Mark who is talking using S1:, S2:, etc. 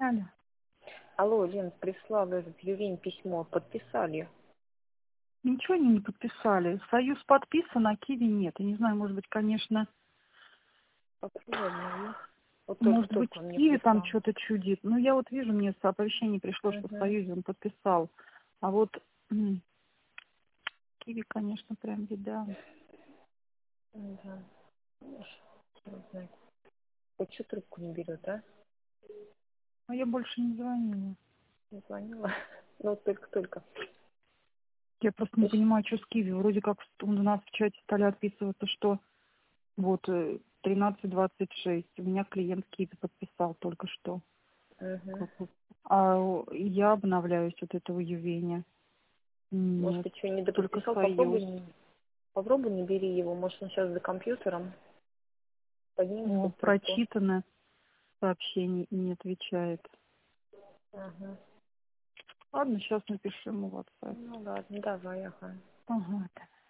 S1: Алло.
S2: Алло, Лен, прислала этот Ювень письмо, подписали.
S1: Ничего они не подписали. Союз подписан, а Киви нет. Я не знаю, может быть, конечно,
S2: Попробуй обнови. Вот
S1: может быть,
S2: только он мне
S1: Киви там
S2: прислал.
S1: что-то чудит. Ну, я вот вижу, мне оповещение пришло, что в
S2: Угу.
S1: Союзе он подписал. А вот Киви, конечно, прям беда.
S2: Да. Не знаю. Вот что трубку не берет, а?
S1: Но я больше не звонила.
S2: Не звонила. Ну, вот только-только.
S1: Я просто не понимаю, что с Киви. Вроде как у нас в чате стали отписываться, что вот 13:26. У меня клиент Киви подписал только что.
S2: Угу.
S1: А я обновляюсь от этого Ювеня.
S2: Может,
S1: Нет,
S2: ты что, не
S1: только
S2: доподписал?
S1: Союз.
S2: Попробуй не бери его. Может, он сейчас за компьютером. Поднимет
S1: О,
S2: хоть трубку.
S1: прочитано сообщение и не отвечает.
S2: Ага.
S1: Ладно, сейчас напишу ему в WhatsApp.
S2: Ну ладно, давай, ага.
S1: Ага.